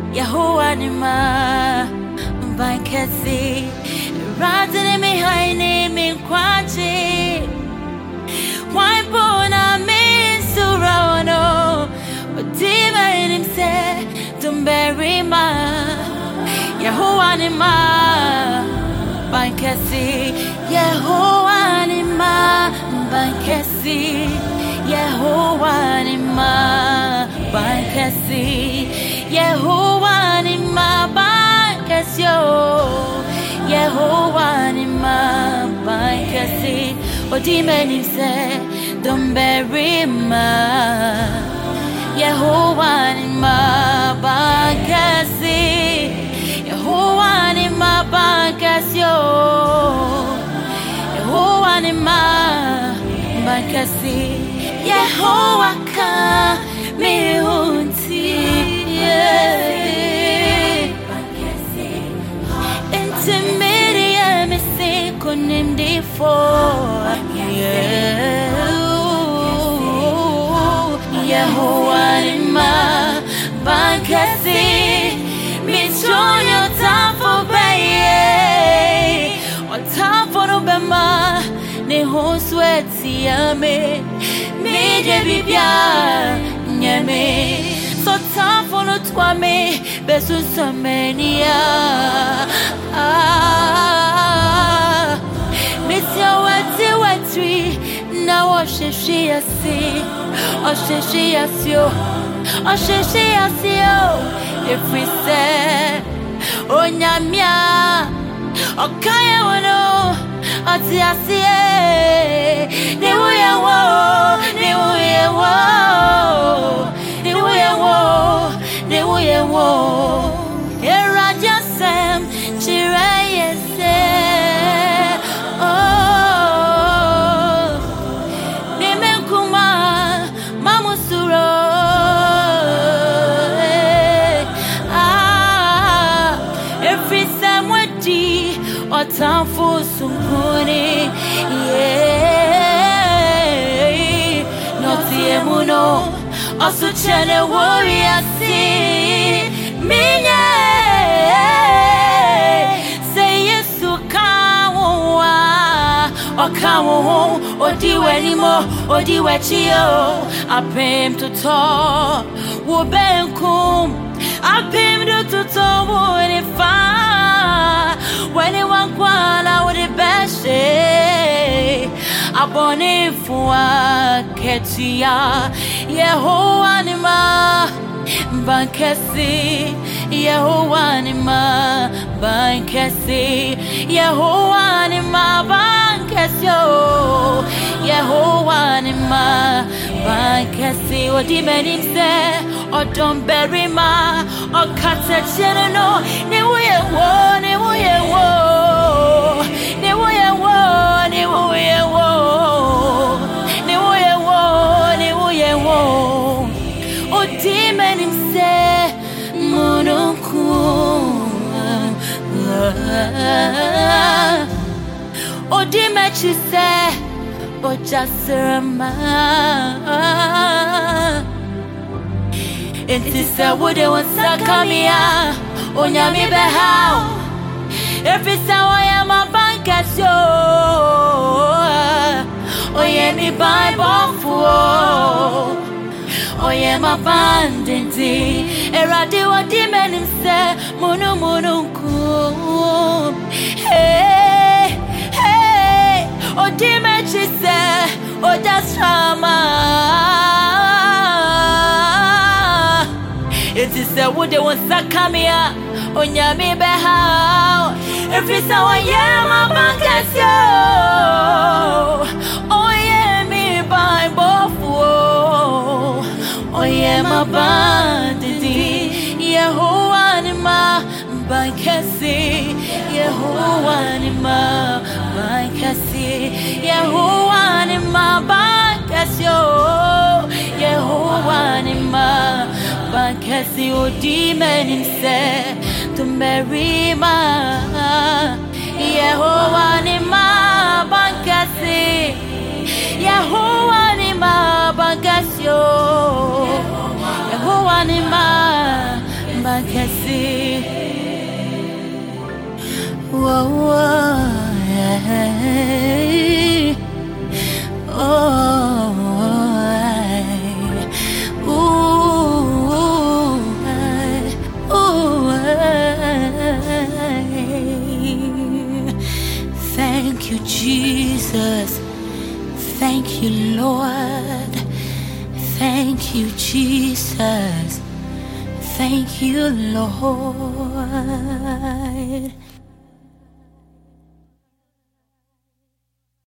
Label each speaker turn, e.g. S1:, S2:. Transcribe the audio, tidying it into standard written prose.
S1: Yahuwah ni ma bankasi Radini mi haini mi kwachi Why bona mi surano Odima inim se Dumberi ma Yahuwah ni ma bankasi Yahuwah ni ma bankasi Yahuwah ni ma bankasi Yahuwah ni ma bankasi Yahuwah ni ma bankasi Odime ni se Dumberi ma Yahuwah ni ma bankasi Yahuwah ni ma bankasi Yahuwah ni ma bankasi Yahuwah ka mi hunti Intermediate me say kunindi for Yahuwah ni ma bankasi mi chonyo tafo baye o tafo no bema ne ho sweati ame me de bibia nyame so tafo no twame besu samenia Missio wati na washishi asi Oshishi asio if we say Onyamia Okaya wano Ati asie Niwuye wo Eraja sem Chireye se Nimenkuma Mamusuro Every samwadi Otamfu sunguni Noti emuno Osuchene woriasi Minye Say yesu kawa Okawo Odiwe nimo Odiwe chiyo Apem tuto Wubenkum Apem do tuto Wunifa Weni wankwala Wudibeshe Abone fuwa Ketia Yahuwah ni ma bankasi Yahuwah ni ma bankasi Yahuwah ni ma bankasi Yahuwah ni ma bankasi Odime ni se Odomberi ma Okata cheneno Niwuye wo Odime ni se Mununku Odime chise Ojasirama Enti se wude wansakamia Onyami behao Every sawa ya mabankasyo Oye mi Bible fuo Oye mabandenti Eradi wadime nimse Mununku Hey Odime chise Ojasrama Iti se wude wansakamia Onyami behao Every sawa ye mabankasyo Oye mi Bible fuo Oye mabanditi Yahuwah ni ma bankasi Yahuwah ni ma bankasi Yahuwah ni ma bankasi Yahuwah ni ma bankasi Odime ni se Tumerima Yahuwah ni ma bankasi Yahuwah ni ma bankasi Yahuwah ni ma bankasi kasi. Whoa, ay, oh, ay, ooh, ay, ooh, ay. Thank you, Jesus. Thank you, Lord. Thank you, Jesus. Thank you, Lord.